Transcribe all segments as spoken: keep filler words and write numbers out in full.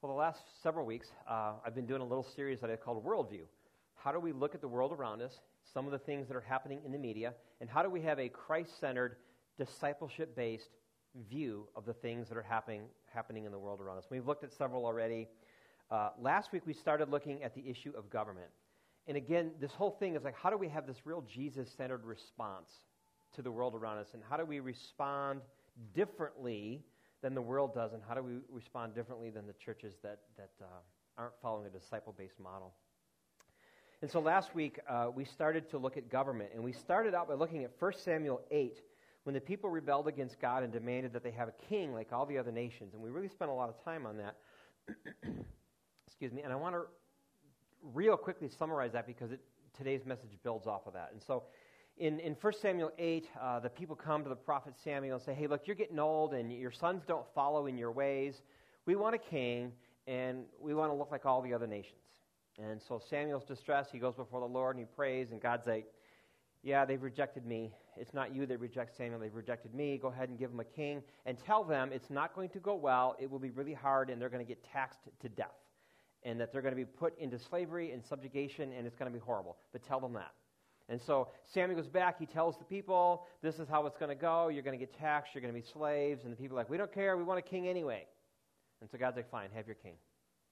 Well, the last several weeks, uh, I've been doing a little series that I called Worldview. How do we look at the world around us, some of the things that are happening in the media, and how do we have a Christ-centered, discipleship-based view of the things that are happening happening in the world around us? We've looked at several already. Uh, last week, we started looking at the issue of government. And again, this whole thing is like, how do we have this real Jesus-centered response to the world around us, and how do we respond differently than the world does, and how do we respond differently than the churches that, that uh, aren't following a disciple-based model? And so last week, uh, we started to look at government, and we started out by looking at First Samuel eight, when the people rebelled against God and demanded that they have a king like all the other nations, and we really spent a lot of time on that. Excuse me, and I want to real quickly summarize that because it, today's message builds off of that. And so in, in First Samuel eight, uh, the people come to the prophet Samuel and say, hey, look, you're getting old and your sons don't follow in your ways. We want a king, and we want to look like all the other nations. And so Samuel's distressed. He goes before the Lord and he prays, and God's like, yeah, they've rejected me. It's not you that reject Samuel. They've rejected me. Go ahead and give them a king and tell them it's not going to go well. It will be really hard, and they're going to get taxed to death, and that they're going to be put into slavery and subjugation, and it's going to be horrible. But tell them that. And so Samuel goes back. He tells the people, this is how it's going to go. You're going to get taxed. You're going to be slaves. And the people are like, we don't care. We want a king anyway. And so God's like, fine, have your king.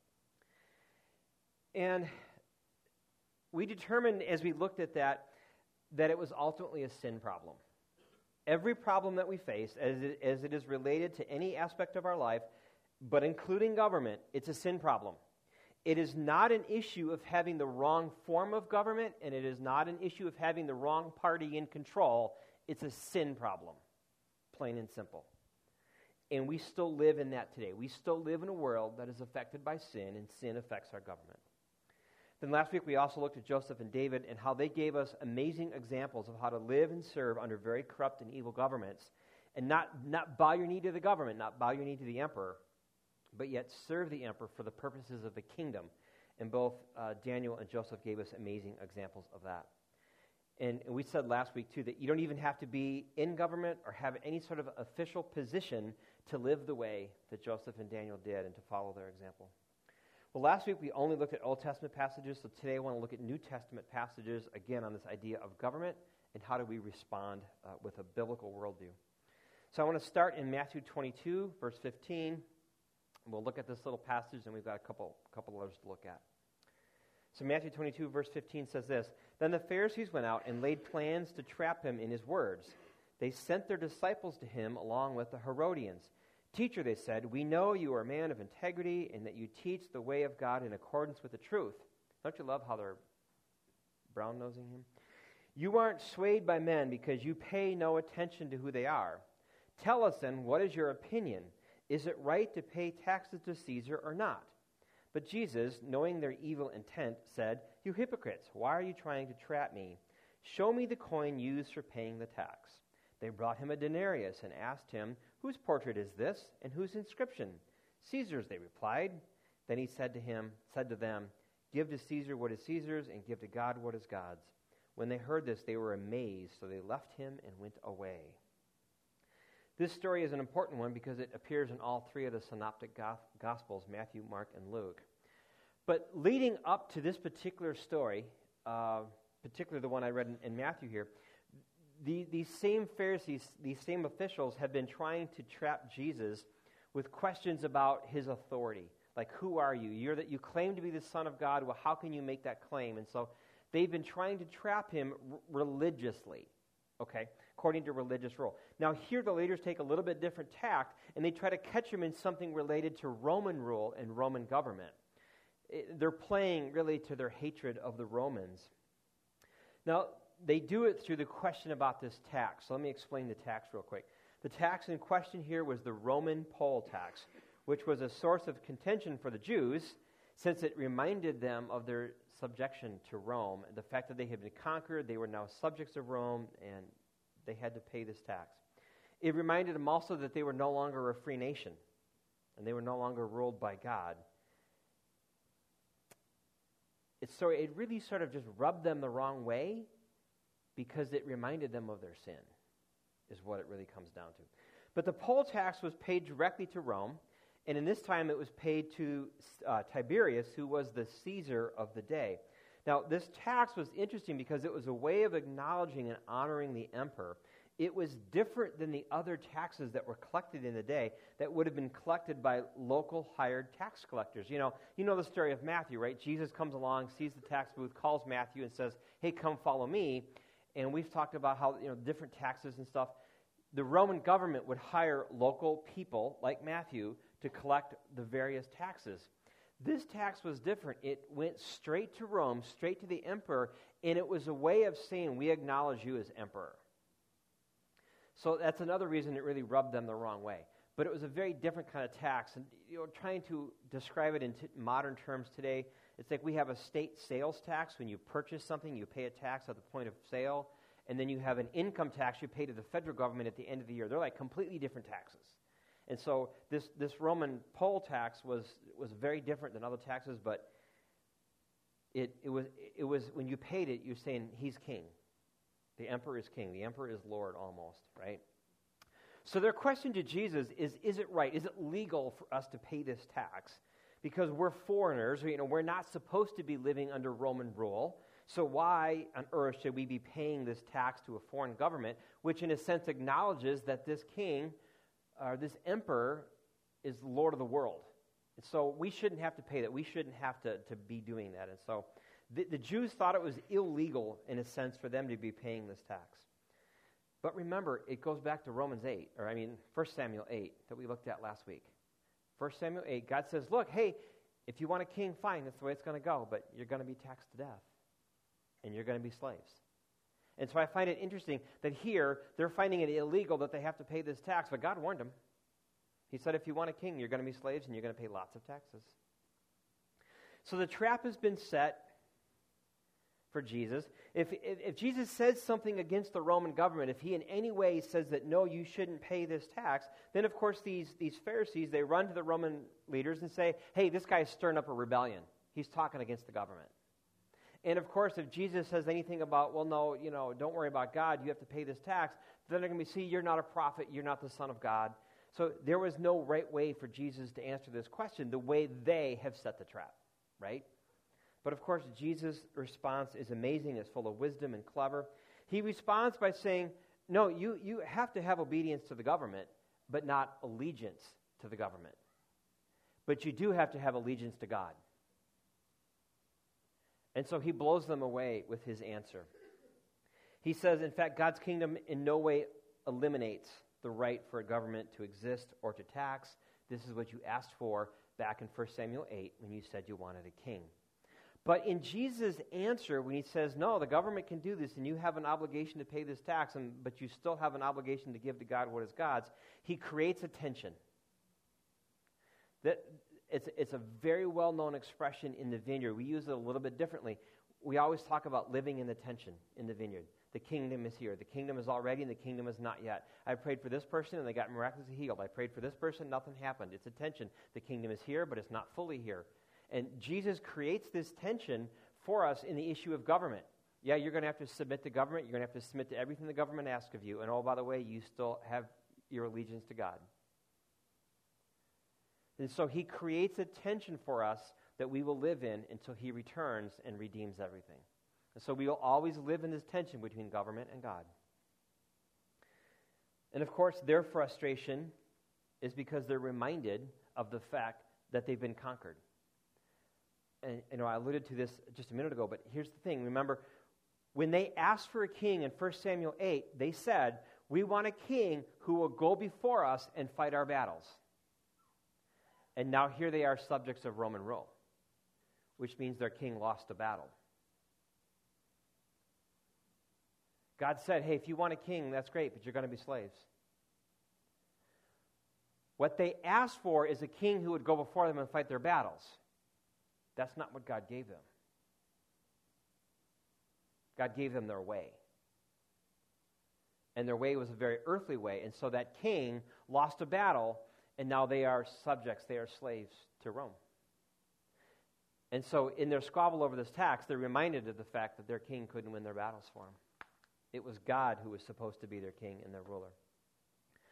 And we determined as we looked at that, that it was ultimately a sin problem. Every problem that we face, as it, as it is related to any aspect of our life, but including government, it's a sin problem. It is not an issue of having the wrong form of government, and it is not an issue of having the wrong party in control. It's a sin problem, plain and simple. And we still live in that today. We still live in a world that is affected by sin, and sin affects our government. Then last week we also looked at Joseph and David and how they gave us amazing examples of how to live and serve under very corrupt and evil governments, and not, not bow your knee to the government, not bow your knee to the emperor, but yet serve the emperor for the purposes of the kingdom. And both uh, Daniel and Joseph gave us amazing examples of that. And, and we said last week, too, that you don't even have to be in government or have any sort of official position to live the way that Joseph and Daniel did and to follow their example. Well, last week we only looked at Old Testament passages, so today I want to look at New Testament passages, again, on this idea of government and how do we respond uh, with a biblical worldview. So I want to start in Matthew twenty-two, verse fifteen. We'll look at this little passage, and we've got a couple, couple others to look at. So Matthew twenty-two, verse fifteen says this, Then the Pharisees went out and laid plans to trap him in his words. They sent their disciples to him along with the Herodians. Teacher, they said, we know you are a man of integrity and that you teach the way of God in accordance with the truth. Don't you love how they're brown-nosing him? You aren't swayed by men because you pay no attention to who they are. Tell us then, what is your opinion? Is it right to pay taxes to Caesar or not? But Jesus, knowing their evil intent, said, You hypocrites, why are you trying to trap me? Show me the coin used for paying the tax. They brought him a denarius and asked him, Whose portrait is this, and whose inscription? Caesar's, they replied. Then he said to him, said to them, Give to Caesar what is Caesar's, and give to God what is God's. When they heard this, they were amazed, so they left him and went away. This story is an important one because it appears in all three of the synoptic Gospels, Matthew, Mark, and Luke. But leading up to this particular story, uh, particularly the one I read in, in Matthew here, the, these same Pharisees, these same officials have been trying to trap Jesus with questions about his authority. Like, who are you? You're that you claim to be the Son of God. Well, how can you make that claim? And so they've been trying to trap him r- religiously, okay, according to religious rule. Now, here the leaders take a little bit different tact, and they try to catch him in something related to Roman rule and Roman government. It, they're playing really to their hatred of the Romans. Now, they do it through the question about this tax. So let me explain the tax real quick. The tax in question here was the Roman poll tax, which was a source of contention for the Jews since it reminded them of their subjection to Rome. The fact that they had been conquered, they were now subjects of Rome, and they had to pay this tax. It reminded them also that they were no longer a free nation, and they were no longer ruled by God. It's so it really sort of just rubbed them the wrong way because it reminded them of their sin, is what it really comes down to. But the poll tax was paid directly to Rome, And in this time, it was paid to uh, Tiberius, who was the Caesar of the day. Now, this tax was interesting because it was a way of acknowledging and honoring the emperor. It was different than the other taxes that were collected in the day that would have been collected by local hired tax collectors. You know, you know the story of Matthew, right? Jesus comes along, sees the tax booth, calls Matthew and says, hey, come follow me. And we've talked about how, you know, different taxes and stuff. The Roman government would hire local people like Matthew to collect the various taxes. This tax was different. It went straight to Rome, straight to the emperor, and it was a way of saying, we acknowledge you as emperor. So that's another reason it really rubbed them the wrong way. But it was a very different kind of tax. And you know, trying to describe it in t- modern terms today, it's like we have a state sales tax. When you purchase something, you pay a tax at the point of sale. And then you have an income tax you pay to the federal government at the end of the year. They're like completely different taxes. And so this, this Roman poll tax was, was very different than other taxes, but it, it, was, it was when you paid it, you're saying he's king. The emperor is king. The emperor is Lord almost, right? So their question to Jesus is, is it right? Is it legal for us to pay this tax? Because we're foreigners, you know, we're not supposed to be living under Roman rule. So why on earth should we be paying this tax to a foreign government, which in a sense acknowledges that this king, or this emperor, is the Lord of the world? And so we shouldn't have to pay that. We shouldn't have to, to be doing that. And so The, the Jews thought it was illegal, in a sense, for them to be paying this tax. But remember, it goes back to Romans eight, or I mean, First Samuel eight, that we looked at last week. First Samuel eight, God says, look, hey, if you want a king, fine, that's the way it's going to go, but you're going to be taxed to death, and you're going to be slaves. And so I find it interesting that here, they're finding it illegal that they have to pay this tax, but God warned them. He said, if you want a king, you're going to be slaves, and you're going to pay lots of taxes. So the trap has been set for Jesus. If, if if Jesus says something against the Roman government, if he in any way says that, no, you shouldn't pay this tax, then of course these, these Pharisees, they run to the Roman leaders and say, hey, this guy's stirring up a rebellion. He's talking against the government. And of course, if Jesus says anything about, well, no, you know, don't worry about God, you have to pay this tax, then they're going to be, see, you're not a prophet, you're not the Son of God. So there was no right way for Jesus to answer this question the way they have set the trap, right? But of course, Jesus' response is amazing. It's full of wisdom and clever. He responds by saying, no, you, you have to have obedience to the government, but not allegiance to the government. But you do have to have allegiance to God. And so he blows them away with his answer. He says, in fact, God's kingdom in no way eliminates the right for a government to exist or to tax. This is what you asked for back in First Samuel eight when you said you wanted a king. But in Jesus' answer, when he says, no, the government can do this, and you have an obligation to pay this tax, and, but you still have an obligation to give to God what is God's, he creates a tension. That it's, it's a very well-known expression in the vineyard. We use it a little bit differently. We always talk about living in the tension in the vineyard. The kingdom is here. The kingdom is already, and the kingdom is not yet. I prayed for this person, and they got miraculously healed. I prayed for this person, nothing happened. It's a tension. The kingdom is here, but it's not fully here. And Jesus creates this tension for us in the issue of government. Yeah, you're going to have to submit to government. You're going to have to submit to everything the government asks of you. And oh, by the way, you still have your allegiance to God. And so he creates a tension for us that we will live in until he returns and redeems everything. And so we will always live in this tension between government and God. And of course, their frustration is because they're reminded of the fact that they've been conquered. And you know, I alluded to this just a minute ago, but here's the thing. Remember, when they asked for a king in First Samuel eight, they said, we want a king who will go before us and fight our battles. And now here they are subjects of Roman rule, which means their king lost a battle. God said, hey, if you want a king, that's great, but you're going to be slaves. What they asked for is a king who would go before them and fight their battles. That's not what God gave them. God gave them their way. And their way was a very earthly way. And so that king lost a battle, and now they are subjects, they are slaves to Rome. And so in their squabble over this tax, they're reminded of the fact that their king couldn't win their battles for them. It was God who was supposed to be their king and their ruler.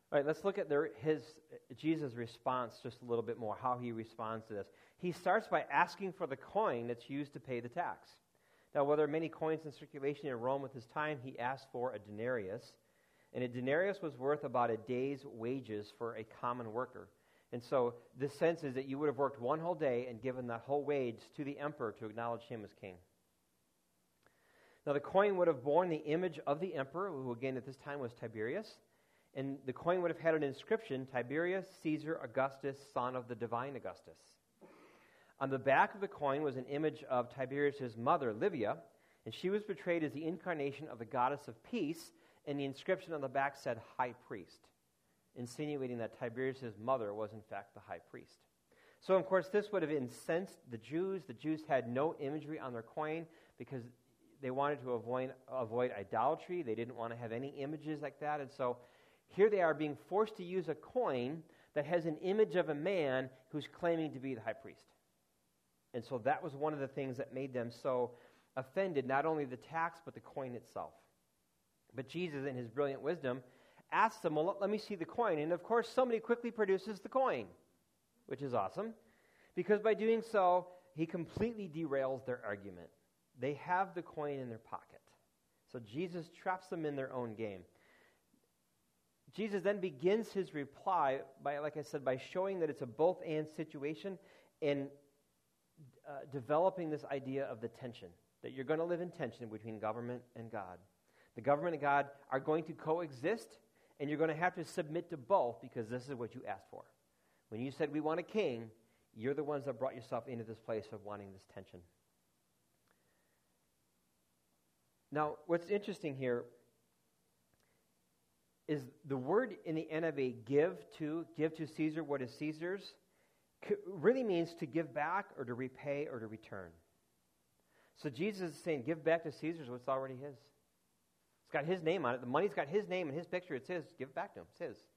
All right, let's look at their, his Jesus' response just a little bit more, how he responds to this. He starts by asking for the coin that's used to pay the tax. Now, while there are many coins in circulation in Rome at this time, he asked for a denarius, and a denarius was worth about a day's wages for a common worker. And so the sense is that you would have worked one whole day and given that whole wage to the emperor to acknowledge him as king. Now, the coin would have borne the image of the emperor, who again at this time was Tiberius, and the coin would have had an inscription, Tiberius Caesar Augustus, son of the divine Augustus. On the back of the coin was an image of Tiberius' mother, Livia, and she was portrayed as the incarnation of the goddess of peace, and the inscription on the back said high priest, insinuating that Tiberius' mother was in fact the high priest. So, of course, this would have incensed the Jews. The Jews had no imagery on their coin because they wanted to avoid, avoid idolatry. They didn't want to have any images like that, and so here they are being forced to use a coin that has an image of a man who's claiming to be the high priest. And so that was one of the things that made them so offended, not only the tax, but the coin itself. But Jesus, in his brilliant wisdom, asks them, well, let me see the coin. And of course, somebody quickly produces the coin, which is awesome, because by doing so, he completely derails their argument. They have the coin in their pocket. So Jesus traps them in their own game. Jesus then begins his reply by, like I said, by showing that it's a both-and situation and uh, developing this idea of the tension, that you're going to live in tension between government and God. The government and God are going to coexist, and you're going to have to submit to both because this is what you asked for. When you said we want a king, you're the ones that brought yourself into this place of wanting this tension. Now, what's interesting here is the word in the N I V, give to, give to Caesar what is Caesar's, really means to give back or to repay or to return. So Jesus is saying, give back to Caesar's what's already his. It's got his name on it. The money's got his name and his picture. It's his. Give it back to him. It's his.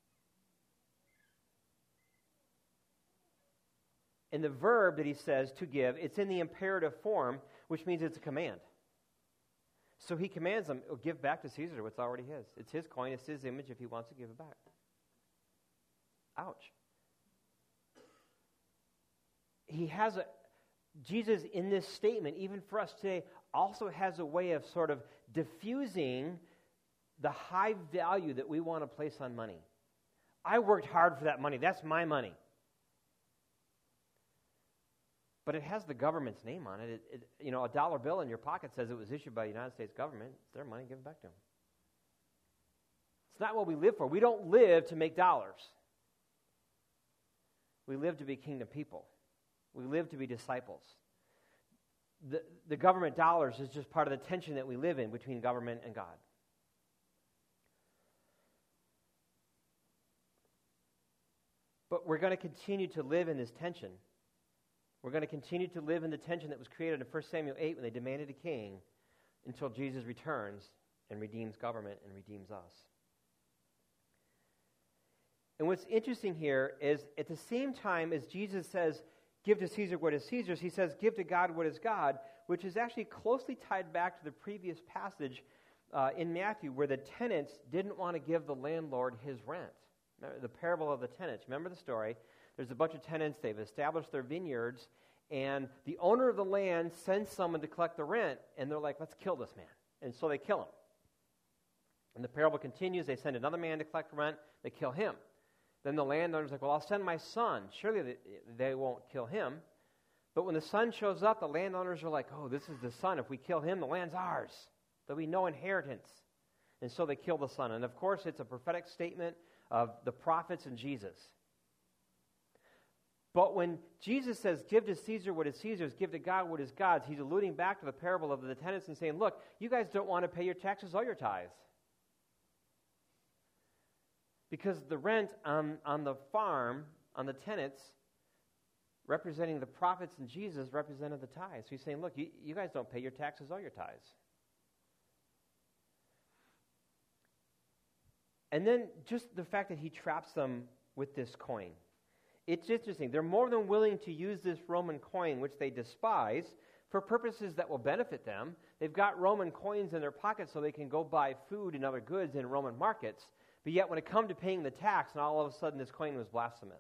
And the verb that he says to give, it's in the imperative form, which means it's a command. So he commands them, oh, give back to Caesar what's already his. It's his coin, it's his image if he wants to give it back. Ouch. He has a, Jesus in this statement, even for us today, also has a way of sort of diffusing the high value that we want to place on money. I worked hard for that money. That's my money. But it has the government's name on it. It, it. You know, a dollar bill in your pocket says it was issued by the United States government. It's their money. Give it back to them. It's not what we live for. We don't live to make dollars. We live to be kingdom people. We live to be disciples. The, the government dollars is just part of the tension that we live in between government and God. But we're going to continue to live in this tension. We're going to continue to live in the tension that was created in First Samuel eight when they demanded a king until Jesus returns and redeems government and redeems us. And what's interesting here is at the same time as Jesus says, give to Caesar what is Caesar's, he says, give to God what is God, which is actually closely tied back to the previous passage uh, in Matthew where the tenants didn't want to give the landlord his rent. Remember, the parable of the tenants. Remember the story? There's a bunch of tenants. They've established their vineyards, and the owner of the land sends someone to collect the rent, and they're like, let's kill this man. And so they kill him. And the parable continues. They send another man to collect rent. They kill him. Then the landowner's like, well, I'll send my son. Surely they, they won't kill him. But when the son shows up, the landowners are like, oh, this is the son. If we kill him, the land's ours. There'll be no inheritance. And so they kill the son. And of course, it's a prophetic statement of the prophets and Jesus. But when Jesus says, give to Caesar what is Caesar's, give to God what is God's, he's alluding back to the parable of the tenants and saying, look, you guys don't want to pay your taxes or your tithes. Because the rent on, on the farm, on the tenants, representing the prophets and Jesus, represented the tithes. So he's saying, look, you, you guys don't pay your taxes or your tithes. And then just the fact that he traps them with this coin. It's interesting. They're more than willing to use this Roman coin, which they despise, for purposes that will benefit them. They've got Roman coins in their pockets so they can go buy food and other goods in Roman markets. But yet when it come to paying the tax, and all of a sudden this coin was blasphemous.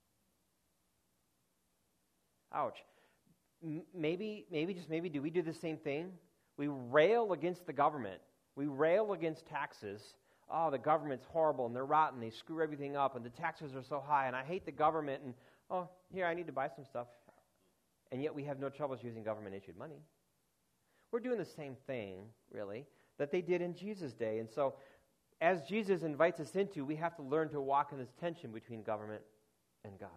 Ouch. M- maybe, maybe, just maybe, do we do the same thing? We rail against the government. We rail against taxes. Oh, the government's horrible, and they're rotten, they screw everything up, and the taxes are so high, and I hate the government, and, oh, here, I need to buy some stuff. And yet we have no troubles using government-issued money. We're doing the same thing, really, that they did in Jesus' day. And so, as Jesus invites us into, we have to learn to walk in this tension between government and God.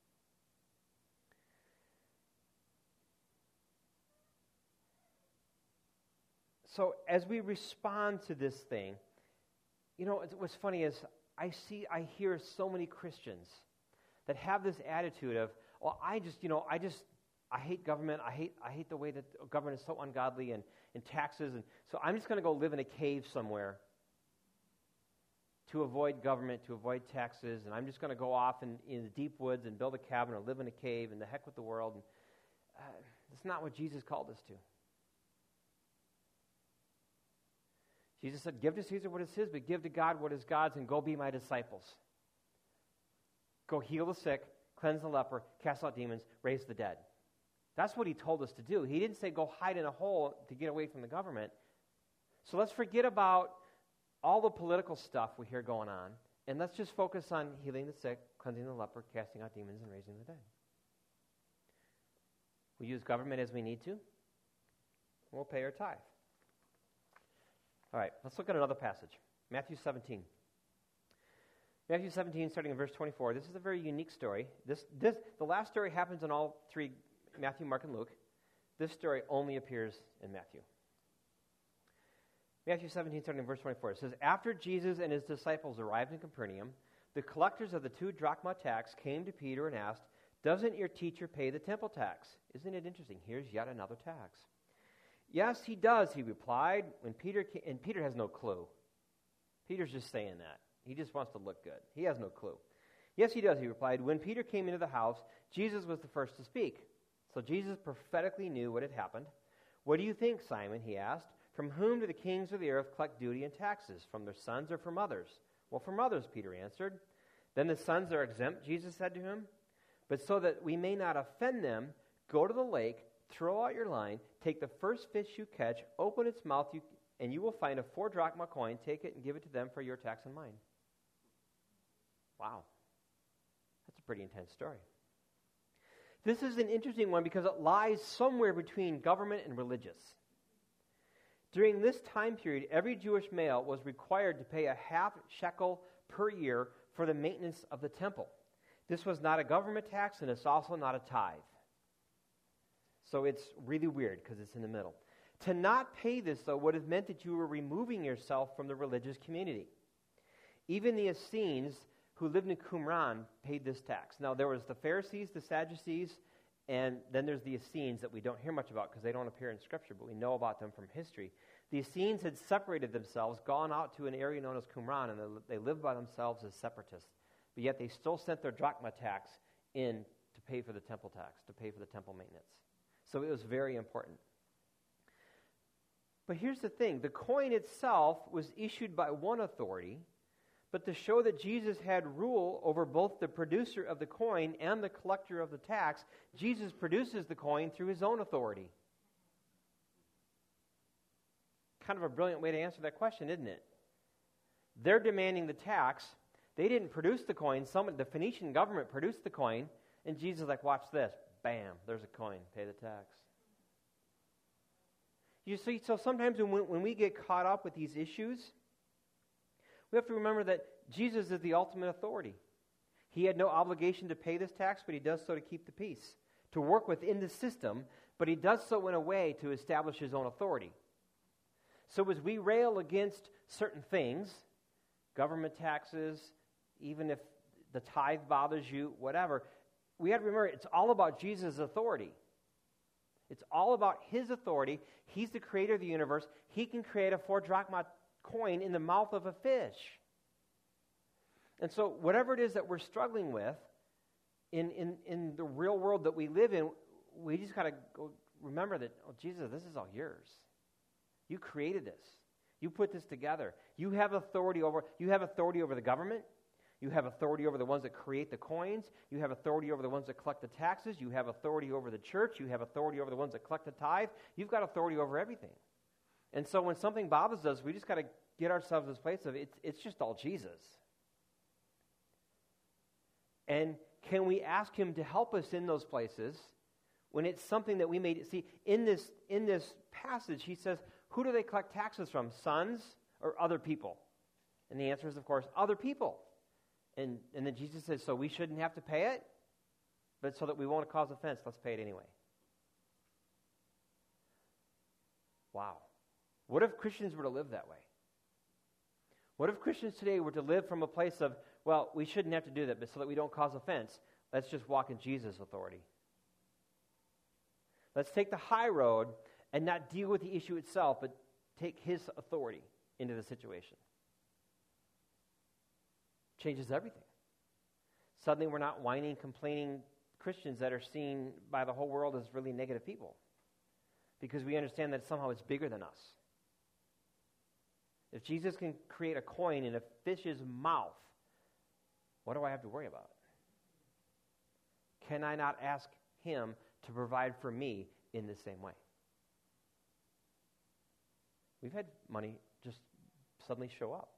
So, as we respond to this thing, you know, what's funny is I see, I hear so many Christians that have this attitude of, well, I just, you know, I just, I hate government. I hate, I hate the way that government is so ungodly and, and taxes, and so I'm just going to go live in a cave somewhere to avoid government, to avoid taxes, and I'm just going to go off in, in the deep woods and build a cabin or live in a cave and the heck with the world. And, uh, that's not what Jesus called us to. Jesus said, give to Caesar what is his, but give to God what is God's, and go be my disciples. Go heal the sick, cleanse the leper, cast out demons, raise the dead. That's what he told us to do. He didn't say go hide in a hole to get away from the government. So let's forget about all the political stuff we hear going on, and let's just focus on healing the sick, cleansing the leper, casting out demons, and raising the dead. We use government as we need to. We'll pay our tithe. All right, let's look at another passage. Matthew seventeen. Matthew seventeen, starting in verse twenty-four. This is a very unique story. This, this, the last story happens in all three, Matthew, Mark, and Luke. This story only appears in Matthew. Matthew seventeen, starting in verse twenty-four. It says, after Jesus and his disciples arrived in Capernaum, the collectors of the two drachma tax came to Peter and asked, doesn't your teacher pay the temple tax? Isn't it interesting? Here's yet another tax. Yes, he does, he replied. When Peter came, and Peter has no clue. Peter's just saying that. He just wants to look good. He has no clue. Yes, he does, he replied. When Peter came into the house, Jesus was the first to speak. So Jesus prophetically knew what had happened. What do you think, Simon? He asked. From whom do the kings of the earth collect duty and taxes? From their sons or from others? Well, from others, Peter answered. Then the sons are exempt, Jesus said to him. But so that we may not offend them, go to the lake, throw out your line, take the first fish you catch, open its mouth, you, and you will find a four drachma coin. Take it and give it to them for your tax and mine. Wow. That's a pretty intense story. This is an interesting one because it lies somewhere between government and religious. During this time period, every Jewish male was required to pay a half shekel per year for the maintenance of the temple. This was not a government tax, and it's also not a tithe. So it's really weird because it's in the middle. To not pay this, though, would have meant that you were removing yourself from the religious community. Even the Essenes, who lived in Qumran, paid this tax. Now, there was the Pharisees, the Sadducees, and then there's the Essenes that we don't hear much about because they don't appear in Scripture, but we know about them from history. The Essenes had separated themselves, gone out to an area known as Qumran, and they lived by themselves as separatists. But yet they still sent their drachma tax in to pay for the temple tax, to pay for the temple maintenance. So it was very important. But here's the thing. The coin itself was issued by one authority, but to show that Jesus had rule over both the producer of the coin and the collector of the tax, Jesus produces the coin through his own authority. Kind of a brilliant way to answer that question, isn't it? They're demanding the tax. They didn't produce the coin. Someone, the Phoenician government produced the coin, and Jesus is like, watch this. Bam, there's a coin. Pay the tax. You see, so sometimes when we, when we get caught up with these issues, we have to remember that Jesus is the ultimate authority. He had no obligation to pay this tax, but he does so to keep the peace, to work within the system, but he does so in a way to establish his own authority. So as we rail against certain things, government taxes, even if the tithe bothers you, whatever, we have to remember it's all about Jesus' authority. It's all about his authority. He's the creator of the universe. He can create a four drachma coin in the mouth of a fish. And so whatever it is that we're struggling with in, in, in the real world that we live in, we just got to go remember that, oh, Jesus, this is all yours. You created this. You put this together. You have authority over, you have authority over the government. You have authority over the ones that create the coins. You have authority over the ones that collect the taxes. You have authority over the church. You have authority over the ones that collect the tithe. You've got authority over everything. And so when something bothers us, we just got to get ourselves in this place of it's, it's just all Jesus. And can we ask him to help us in those places when it's something that we may see? In this, in this passage, he says, who do they collect taxes from, sons or other people? And the answer is, of course, other people. And, and then Jesus says, so we shouldn't have to pay it, but so that we won't cause offense, let's pay it anyway. Wow. What if Christians were to live that way? What if Christians today were to live from a place of, well, we shouldn't have to do that, but so that we don't cause offense, let's just walk in Jesus' authority. Let's take the high road and not deal with the issue itself, but take his authority into the situation. Changes everything. Suddenly we're not whining, complaining Christians that are seen by the whole world as really negative people, because we understand that somehow it's bigger than us. If Jesus can create a coin in a fish's mouth, what do I have to worry about? Can I not ask him to provide for me in the same way? We've had money just suddenly show up.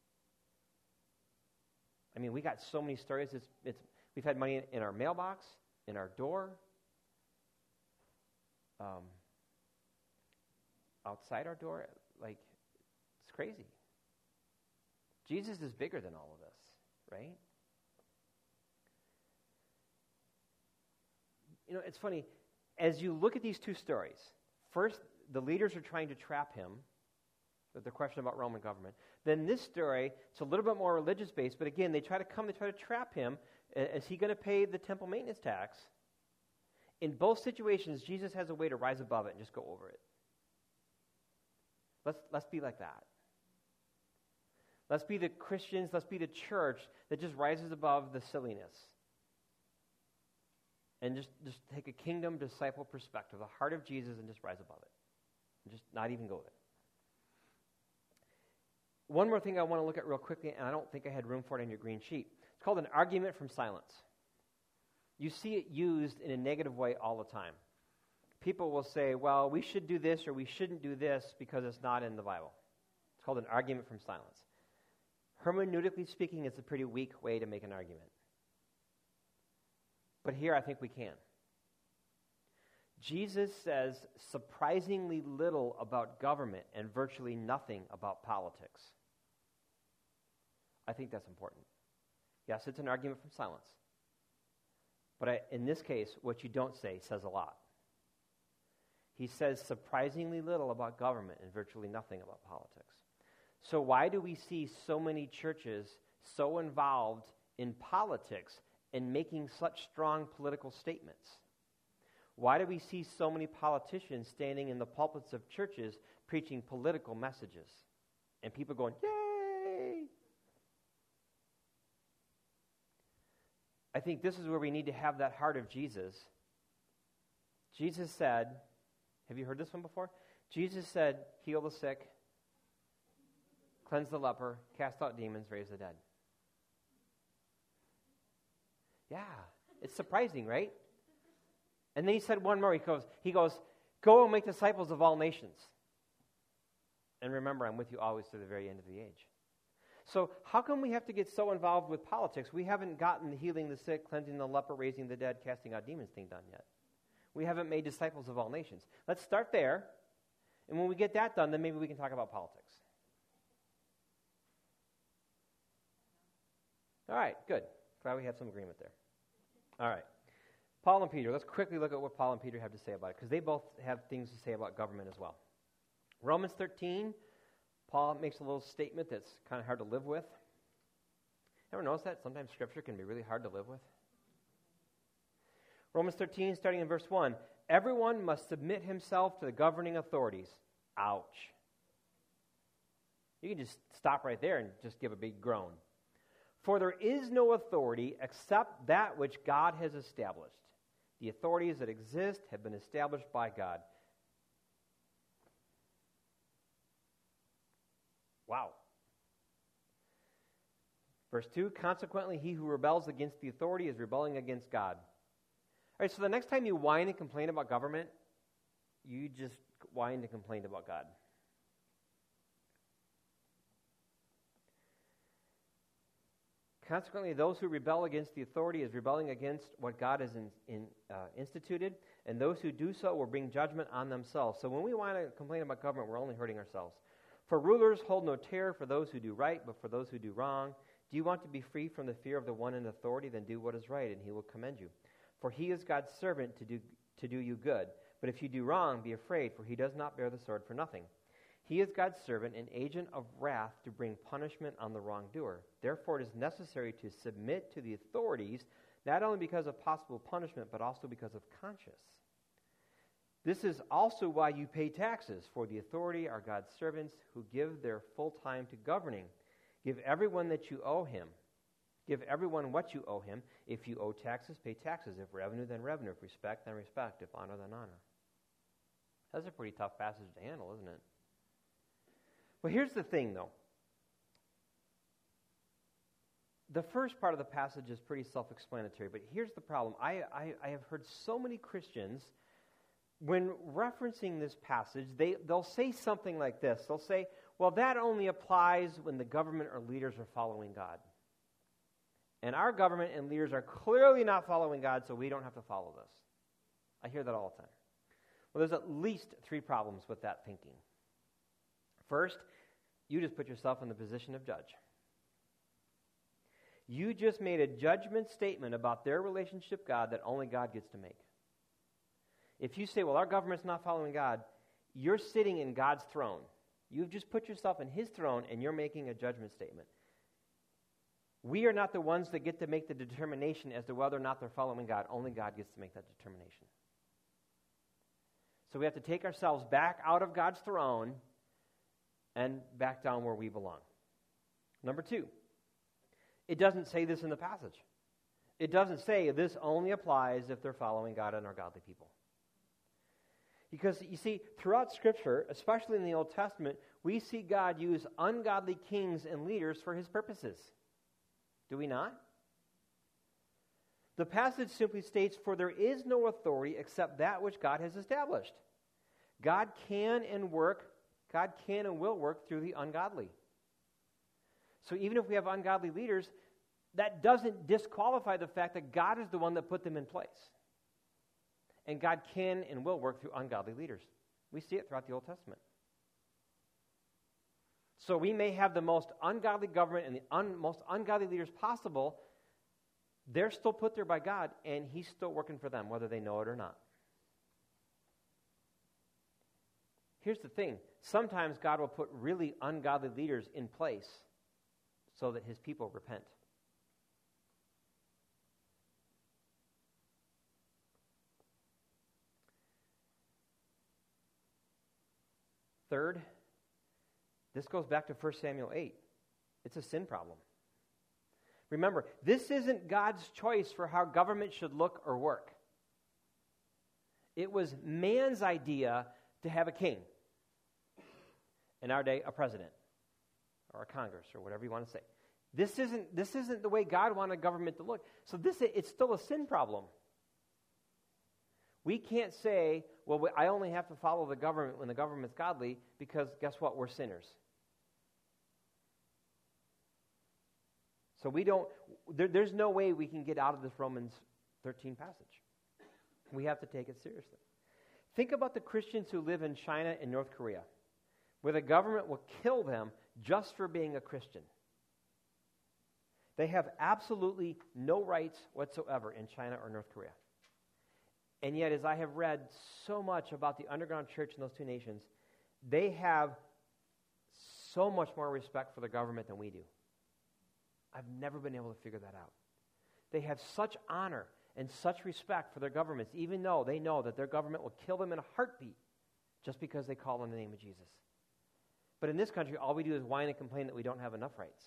I mean, we got so many stories. It's, it's, we've had money in, in our mailbox, in our door, um, outside our door. Like, it's crazy. Jesus is bigger than all of this, right? You know, it's funny. As you look at these two stories, first, the leaders are trying to trap him with the question about Roman government. Then this story, it's a little bit more religious-based, but again, they try to come, they try to trap him. Is he going to pay the temple maintenance tax? In both situations, Jesus has a way to rise above it and just go over it. Let's, let's be like that. Let's be the Christians, let's be the church that just rises above the silliness. And just, just take a kingdom disciple perspective, the heart of Jesus, and just rise above it. And just not even go there. One more thing I want to look at real quickly, and I don't think I had room for it on your green sheet. It's called an argument from silence. You see it used in a negative way all the time. People will say, well, we should do this or we shouldn't do this because it's not in the Bible. It's called an argument from silence. Hermeneutically speaking, it's a pretty weak way to make an argument. But here I think we can. Jesus says surprisingly little about government and virtually nothing about politics. I think that's important. Yes, it's an argument from silence. But I, in this case, what you don't say says a lot. He says surprisingly little about government and virtually nothing about politics. So why do we see so many churches so involved in politics and making such strong political statements? Why do we see so many politicians standing in the pulpits of churches preaching political messages? And people going, yay! I think this is where we need to have that heart of Jesus. Jesus said, have you heard this one before? Jesus said, heal the sick, cleanse the leper, cast out demons, raise the dead. Yeah, it's surprising, right? And then he said one more. He goes, he goes, go and make disciples of all nations. And remember, I'm with you always to the very end of the age. So how come we have to get so involved with politics? We haven't gotten the healing the sick, cleansing the leper, raising the dead, casting out demons thing done yet. We haven't made disciples of all nations. Let's start there. And when we get that done, then maybe we can talk about politics. All right, good. Glad we have some agreement there. All right. Paul and Peter. Let's quickly look at what Paul and Peter have to say about it, because they both have things to say about government as well. Romans thirteen, Paul makes a little statement that's kind of hard to live with. Ever notice that? Sometimes Scripture can be really hard to live with. Romans thirteen, starting in verse one. Everyone must submit himself to the governing authorities. Ouch. You can just stop right there and just give a big groan. For there is no authority except that which God has established. The authorities that exist have been established by God. Wow. Verse two, consequently, he who rebels against the authority is rebelling against God. All right, so the next time you whine and complain about government, you just whine and complain about God. Consequently, those who rebel against the authority is rebelling against what God has in, in, uh, instituted, and those who do so will bring judgment on themselves. So when we want to complain about government, we're only hurting ourselves. For rulers hold no terror for those who do right, but for those who do wrong. Do you want to be free from the fear of the one in authority? Then do what is right, and he will commend you. For he is God's servant to do, to do you good. But if you do wrong, be afraid, for he does not bear the sword for nothing. He is God's servant, an agent of wrath to bring punishment on the wrongdoer. Therefore, it is necessary to submit to the authorities, not only because of possible punishment, but also because of conscience. This is also why you pay taxes, for the authority are God's servants who give their full time to governing. Give everyone that you owe him. Give everyone what you owe him. If you owe taxes, pay taxes. If revenue, then revenue. If respect, then respect. If honor, then honor. That's a pretty tough passage to handle, isn't it? Well, here's the thing, though. The first part of the passage is pretty self-explanatory, but here's the problem. I, I, I have heard so many Christians, when referencing this passage, they, they'll say something like this. They'll say, well, that only applies when the government or leaders are following God. And our government and leaders are clearly not following God, so we don't have to follow this. I hear that all the time. Well, there's at least three problems with that thinking. First, you just put yourself in the position of judge. You just made a judgment statement about their relationship with God that only God gets to make. If you say, well, our government's not following God, you're sitting in God's throne. You've just put yourself in his throne and you're making a judgment statement. We are not the ones that get to make the determination as to whether or not they're following God. Only God gets to make that determination. So we have to take ourselves back out of God's throne and back down where we belong. Number two, it doesn't say this in the passage. It doesn't say this only applies if they're following God and are godly people. Because, you see, throughout Scripture, especially in the Old Testament, we see God use ungodly kings and leaders for his purposes. Do we not? The passage simply states, for there is no authority except that which God has established. God can and work, God can and will work through the ungodly. So even if we have ungodly leaders, that doesn't disqualify the fact that God is the one that put them in place. And God can and will work through ungodly leaders. We see it throughout the Old Testament. So we may have the most ungodly government and the un, most ungodly leaders possible. They're still put there by God, and he's still working for them, whether they know it or not. Here's the thing. Sometimes God will put really ungodly leaders in place so that his people repent. Third, this goes back to First Samuel eight. It's a sin problem. Remember, this isn't God's choice for how government should look or work. It was man's idea to have a king. In our day, a president or a Congress or whatever you want to say. This isn't, this isn't the way God wanted government to look. So this it's still a sin problem. We can't say, well, I only have to follow the government when the government's godly, because guess what? We're sinners. So we don't, there, there's no way we can get out of this Romans thirteen passage. We have to take it seriously. Think about the Christians who live in China and North Korea, where the government will kill them just for being a Christian. They have absolutely no rights whatsoever in China or North Korea. And yet, as I have read so much about the underground church in those two nations, they have so much more respect for the government than we do. I've never been able to figure that out. They have such honor and such respect for their governments, even though they know that their government will kill them in a heartbeat just because they call on the name of Jesus. But in this country, all we do is whine and complain that we don't have enough rights.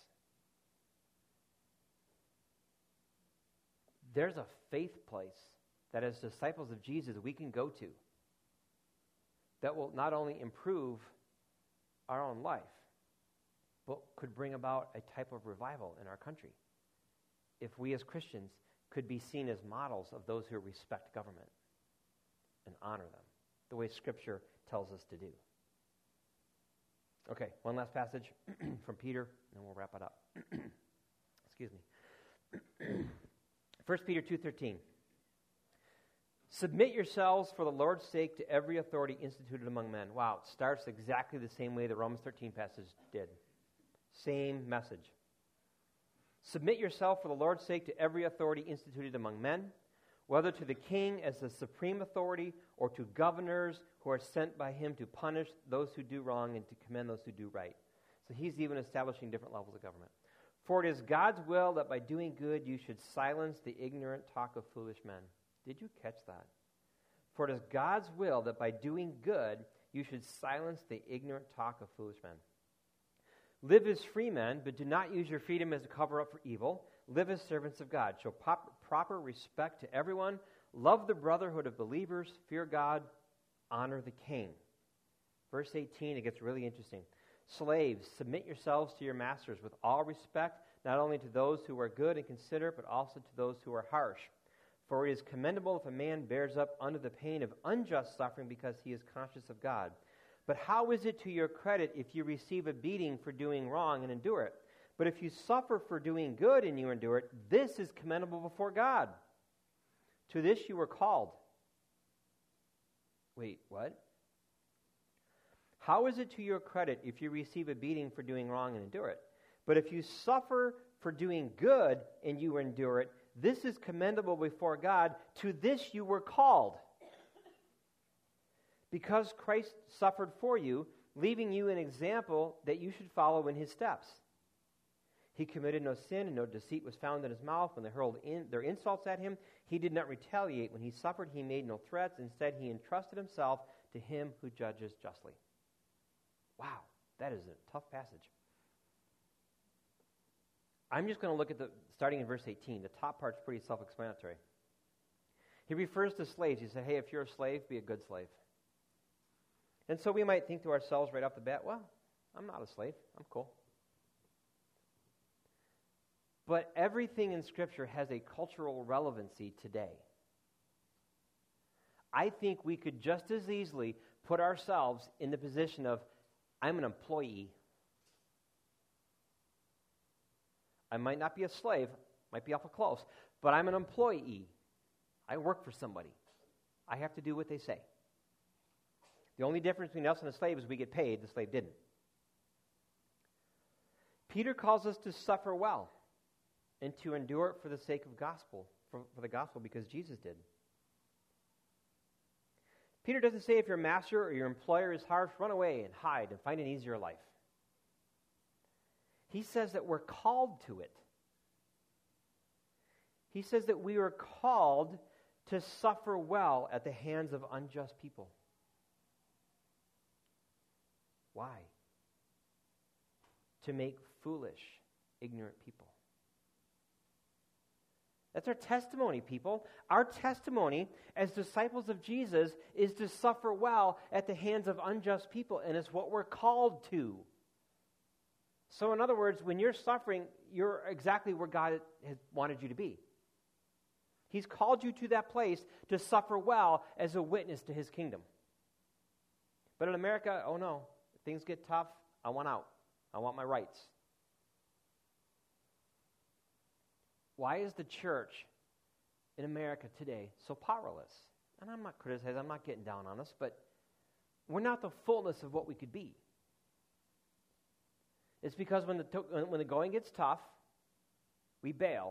There's a faith place that as disciples of Jesus we can go to that will not only improve our own life, but could bring about a type of revival in our country if we as Christians could be seen as models of those who respect government and honor them, the way Scripture tells us to do. Okay, one last passage from Peter, and then we'll wrap it up. Excuse me. First Peter two thirteen. Submit yourselves for the Lord's sake to every authority instituted among men. Wow, it starts exactly the same way the Romans thirteen passage did. Same message. Submit yourself for the Lord's sake to every authority instituted among men, whether to the king as the supreme authority or to governors who are sent by him to punish those who do wrong and to commend those who do right. So he's even establishing different levels of government. For it is God's will that by doing good you should silence the ignorant talk of foolish men. Did you catch that? For it is God's will that by doing good you should silence the ignorant talk of foolish men. Live as free men, but do not use your freedom as a cover-up for evil. Live as servants of God. Show pop- proper respect to everyone. Love the brotherhood of believers. Fear God. Honor the king. Verse eighteen, it gets really interesting. Slaves, submit yourselves to your masters with all respect, not only to those who are good and considerate, but also to those who are harsh. For it is commendable if a man bears up under the pain of unjust suffering because he is conscious of God. But how is it to your credit if you receive a beating for doing wrong and endure it? But if you suffer for doing good and you endure it, this is commendable before God. To this you were called. Wait, what? How is it to your credit if you receive a beating for doing wrong and endure it? But if you suffer for doing good and you endure it, this is commendable before God. To this you were called. Because Christ suffered for you, leaving you an example that you should follow in his steps. He committed no sin, and no deceit was found in his mouth. When they hurled in their insults at him, he did not retaliate. When he suffered, he made no threats. Instead, he entrusted himself to him who judges justly. Wow, that is a tough passage. I'm just going to look at the, starting in verse eighteen. The top part's pretty self-explanatory. He refers to slaves. He said, hey, if you're a slave, be a good slave. And so we might think to ourselves right off the bat, well, I'm not a slave. I'm cool. But everything in Scripture has a cultural relevancy today. I think we could just as easily put ourselves in the position of, I'm an employee. I might not be a slave, might be awful close, but I'm an employee. I work for somebody. I have to do what they say. The only difference between us and a slave is we get paid, the slave didn't. Peter calls us to suffer well and to endure it for the sake of gospel, for, for the gospel, because Jesus did. Peter doesn't say if your master or your employer is harsh, run away and hide and find an easier life. He says that we're called to it. He says that we are called to suffer well at the hands of unjust people. Why? To make foolish, ignorant people. That's our testimony, people. Our testimony as disciples of Jesus is to suffer well at the hands of unjust people, and it's what we're called to. So in other words, when you're suffering, you're exactly where God has wanted you to be. He's called you to that place to suffer well as a witness to his kingdom. But in America, oh no, if things get tough, I want out. I want my rights. Why is the church in America today so powerless? And I'm not criticizing, I'm not getting down on us, but we're not the fullness of what we could be. It's because when the to- when the going gets tough, we bail.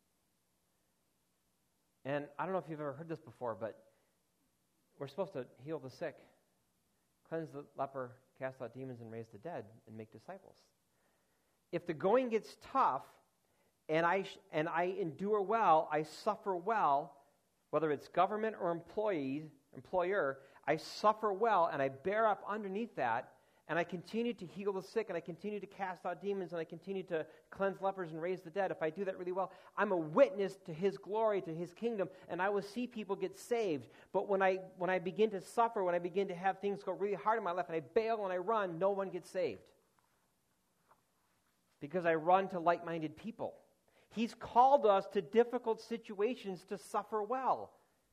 And I don't know if you've ever heard this before, but we're supposed to heal the sick, cleanse the leper, cast out demons, and raise the dead, and make disciples. If the going gets tough, and I sh- and I endure well, I suffer well, whether it's government or employee, employer, I suffer well, and I bear up underneath that, and I continue to heal the sick, and I continue to cast out demons, and I continue to cleanse lepers and raise the dead. If I do that really well, I'm a witness to his glory, to his kingdom, and I will see people get saved. But when I when I begin to suffer, when I begin to have things go really hard in my life, and I bail and I run, no one gets saved. because I run to like-minded people. He's called us to difficult situations to suffer well.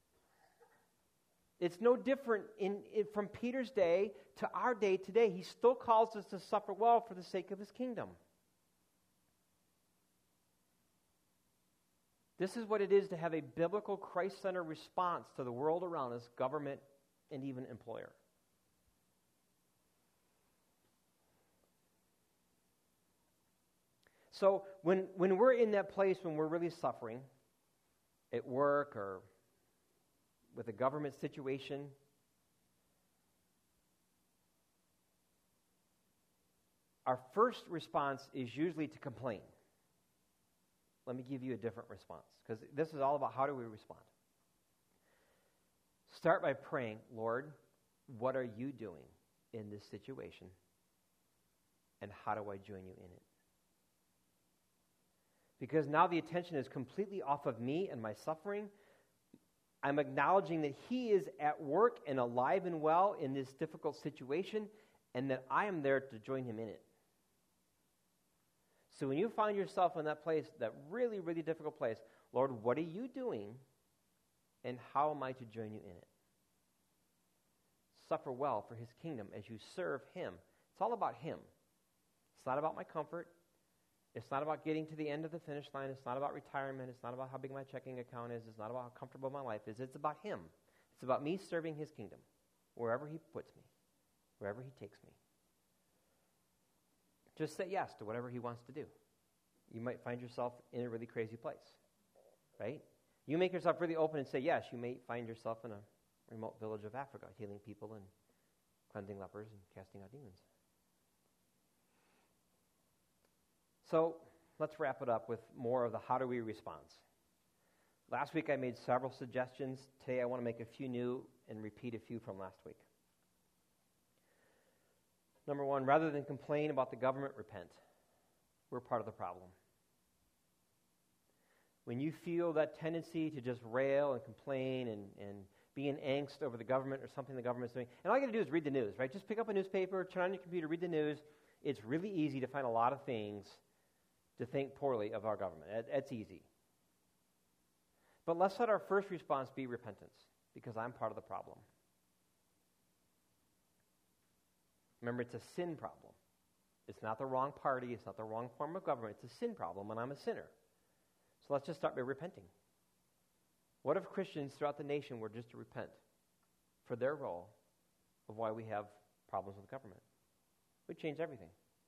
It's no different in, in from Peter's day to our day today. He still calls us to suffer well for the sake of his kingdom. This is what it is to have a biblical, Christ-centered response to the world around us, government, and even employer. So when, when we're in that place when we're really suffering, at work or with a government situation, our first response is usually to complain. Let me give you a different response, because this is all about how do we respond. Start by praying, Lord, what are you doing in this situation, and how do I join you in it? Because now the attention is completely off of me and my suffering. I'm acknowledging that he is at work and alive and well in this difficult situation, and that I am there to join him in it. So when you find yourself in that place, that really, really difficult place, Lord, what are you doing, and how am I to join you in it? Suffer well for his kingdom as you serve him. It's all about him. It's not about my comfort. It's not about getting to the end of the finish line. It's not about retirement. It's not about how big my checking account is. It's not about how comfortable my life is. It's about him. It's about me serving his kingdom, wherever he puts me, wherever he takes me. Just say yes to whatever he wants to do. You might find yourself in a really crazy place, right? You make yourself really open and say yes. You may find yourself in a remote village of Africa, healing people and cleansing lepers and casting out demons. So let's wrap it up with more of the how do we response. Last week I made several suggestions. Today I want to make a few new and repeat a few from last week. Number one, rather than complain about the government, repent. We're part of the problem. When you feel that tendency to just rail and complain and, and be in angst over the government or something the government's doing, and all you got to do is read the news, right? Just pick up a newspaper, turn on your computer, read the news. It's really easy to find a lot of things to think poorly of our government. That's easy. But let's let our first response be repentance, because I'm part of the problem. Remember, it's a sin problem. It's not the wrong party. It's not the wrong form of government. It's a sin problem, and I'm a sinner. So let's just start by repenting. What if Christians throughout the nation were just to repent for their role of why we have problems with government? We'd change everything.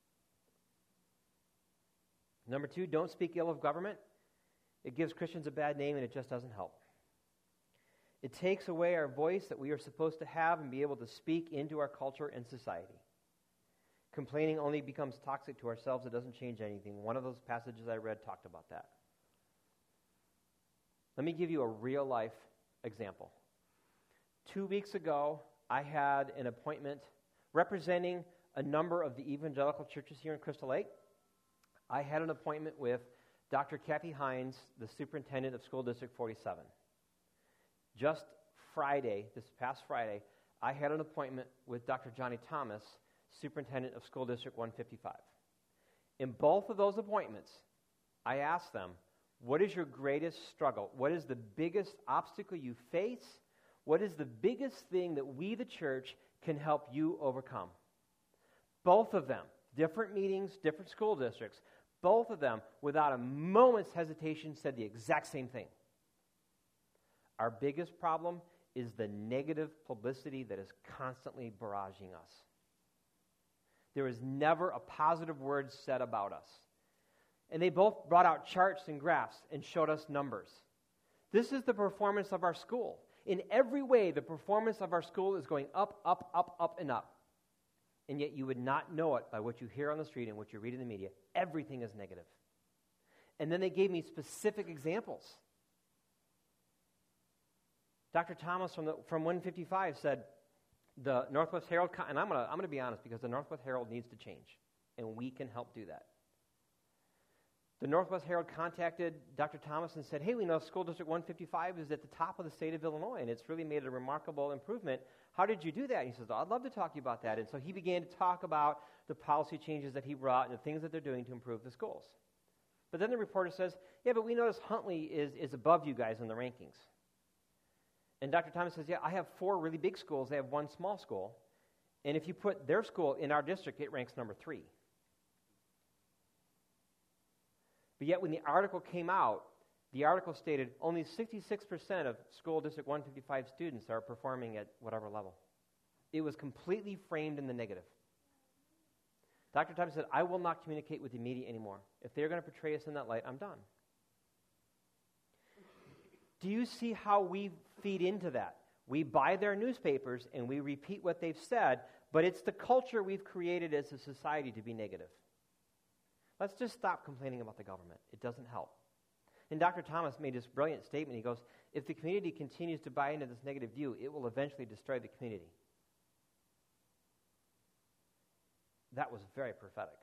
Number two, don't speak ill of government. It gives Christians a bad name, and it just doesn't help. It takes away our voice that we are supposed to have and be able to speak into our culture and society. Complaining only becomes toxic to ourselves. It doesn't change anything. One of those passages I read talked about that. Let me give you a real-life example. Two weeks ago, I had an appointment representing a number of the evangelical churches here in Crystal Lake. I had an appointment with Doctor Kathy Hines, the superintendent of School District forty-seven. Just Friday, this past Friday, I had an appointment with Doctor Johnny Thomas, superintendent of School District one fifty-five. In both of those appointments, I asked them, what is your greatest struggle? What is the biggest obstacle you face? What is the biggest thing that we, the church, can help you overcome? Both of them, different meetings, different school districts, both of them, without a moment's hesitation, said the exact same thing. Our biggest problem is the negative publicity that is constantly barraging us. There is never a positive word said about us. And they both brought out charts and graphs and showed us numbers. This is the performance of our school. In every way, the performance of our school is going up, up, up, up, and up. And yet you would not know it by what you hear on the street and what you read in the media. Everything is negative. And then they gave me specific examples. Doctor Thomas from, the, from one fifty-five said, the Northwest Herald, and I'm going to I'm going to be honest, because the Northwest Herald needs to change, and we can help do that. The Northwest Herald contacted Doctor Thomas and said, hey, we know School District one fifty-five is at the top of the state of Illinois, and it's really made a remarkable improvement. How did you do that? And he says, oh, I'd love to talk to you about that. And so he began to talk about the policy changes that he brought and the things that they're doing to improve the schools. But then the reporter says, yeah, but we notice Huntley is, is above you guys in the rankings. And Doctor Thomas says, yeah, I have four really big schools. They have one small school. And if you put their school in our district, it ranks number three. But yet when the article came out, the article stated only sixty-six percent of School District one fifty-five students are performing at whatever level. It was completely framed in the negative. Doctor Thomas said, I will not communicate with the media anymore. If they're going to portray us in that light, I'm done. Do you see how we feed into that? We buy their newspapers and we repeat what they've said, but it's the culture we've created as a society to be negative. Let's just stop complaining about the government. It doesn't help. And Doctor Thomas made this brilliant statement. He goes, if the community continues to buy into this negative view, it will eventually destroy the community. That was very prophetic.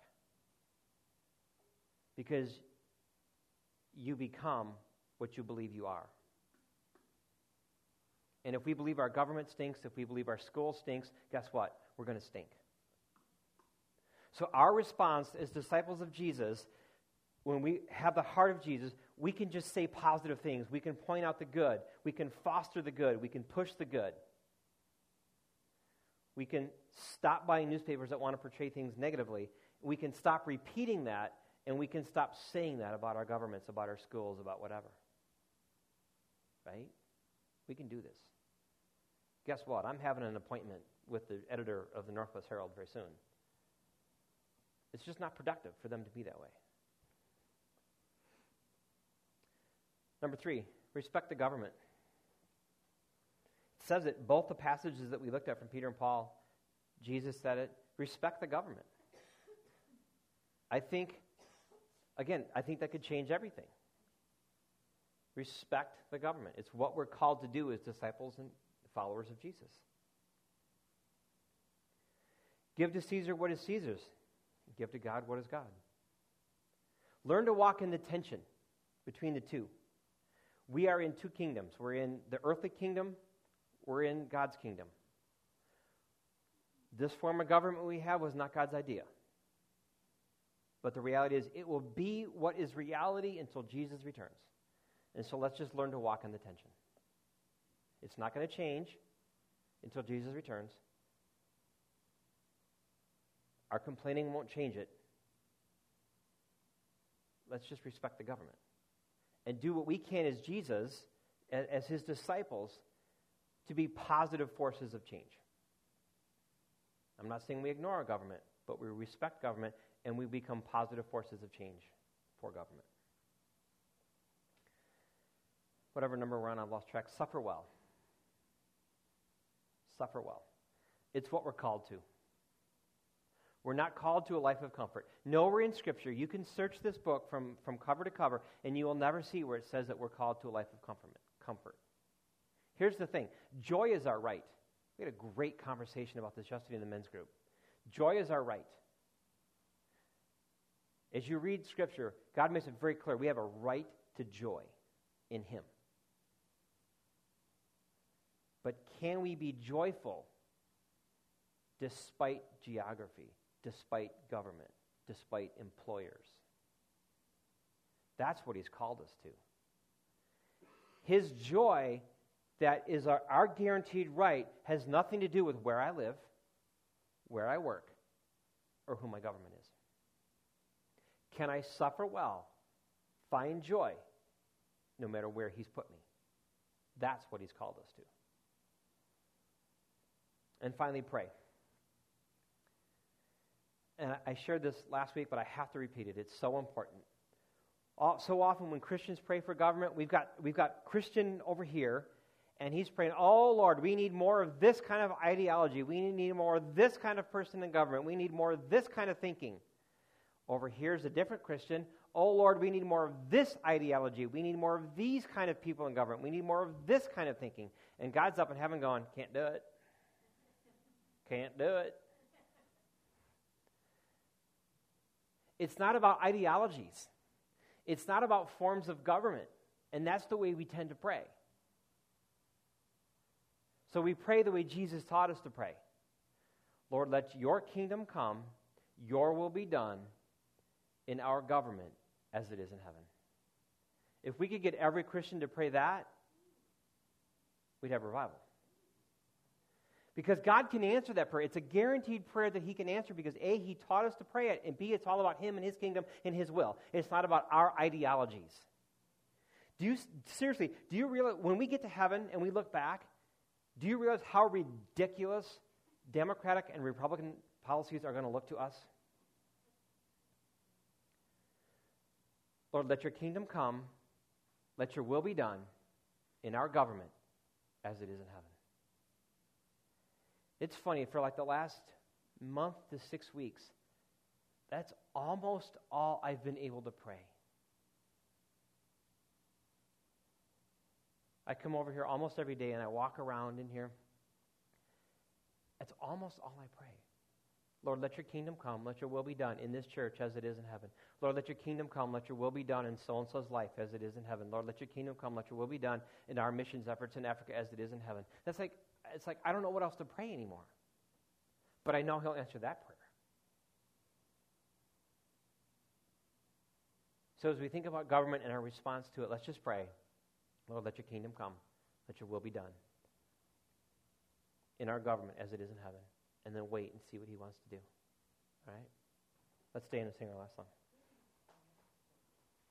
Because you become what you believe you are. And if we believe our government stinks, if we believe our school stinks, guess what? We're going to stink. So our response as disciples of Jesus, when we have the heart of Jesus, we can just say positive things. We can point out the good. We can foster the good. We can push the good. We can stop buying newspapers that want to portray things negatively. We can stop repeating that, and we can stop saying that about our governments, about our schools, about whatever. Right? We can do this. Guess what? I'm having an appointment with the editor of the Northwest Herald very soon. It's just not productive for them to be that way. Number three, respect the government. It says it, both the passages that we looked at from Peter and Paul, Jesus said it, respect the government. I think, again, I think that could change everything. Respect the government. It's what we're called to do as disciples and followers of Jesus. Give to Caesar what is Caesar's. Give to God what is God. Learn to walk in the tension between the two. We are in two kingdoms. We're in the earthly kingdom. We're in God's kingdom. This form of government we have was not God's idea. But the reality is it will be what is reality until Jesus returns. And so let's just learn to walk in the tension. It's not going to change until Jesus returns. Our complaining won't change it. Let's just respect the government and do what we can as Jesus, as, as his disciples, to be positive forces of change. I'm not saying we ignore our government, but we respect government and we become positive forces of change for government. Whatever number we're on, I've lost track. Suffer well. Suffer well. It's what we're called to. We're not called to a life of comfort. Nowhere in Scripture, you can search this book from, from cover to cover, and you will never see where it says that we're called to a life of comfort. comfort. Here's the thing. Joy is our right. We had a great conversation about this yesterday in the men's group. Joy is our right. As you read Scripture, God makes it very clear we have a right to joy in him. But can we be joyful despite geography, despite government, despite employers? That's what he's called us to. His joy that is our, our guaranteed right has nothing to do with where I live, where I work, or who my government is. Can I suffer well, find joy, no matter where he's put me? That's what he's called us to. And finally, pray. And I shared this last week, but I have to repeat it. It's so important. All, so often when Christians pray for government, we've got we've got Christian over here, and he's praying, oh, Lord, we need more of this kind of ideology. We need more of this kind of person in government. We need more of this kind of thinking. Over here's a different Christian. Oh, Lord, we need more of this ideology. We need more of these kind of people in government. We need more of this kind of thinking. And God's up in heaven going, can't do it. Can't do it. It's not about ideologies. It's not about forms of government, and that's the way we tend to pray. So we pray the way Jesus taught us to pray. Lord, let your kingdom come, your will be done in our government as it is in heaven. If we could get every Christian to pray that, we'd have revival. Because God can answer that prayer. It's a guaranteed prayer that he can answer because A, he taught us to pray it, and B, it's all about him and his kingdom and his will. It's not about our ideologies. Do you, seriously, do you realize, when we get to heaven and we look back, do you realize how ridiculous Democratic and Republican policies are going to look to us? Lord, let your kingdom come, let your will be done in our government as it is in heaven. It's funny, for like the last month to six weeks, that's almost all I've been able to pray. I come over here almost every day and I walk around in here. That's almost all I pray. Lord, let your kingdom come, let your will be done in this church as it is in heaven. Lord, let your kingdom come, let your will be done in so-and-so's life as it is in heaven. Lord, let your kingdom come, let your will be done in our missions efforts in Africa as it is in heaven. That's like, it's like I don't know what else to pray anymore. But I know he'll answer that prayer. So as we think about government and our response to it, let's just pray. Lord, let your kingdom come, let your will be done in our government as it is in heaven. And then wait and see what he wants to do. All right? Let's stand and sing our last song.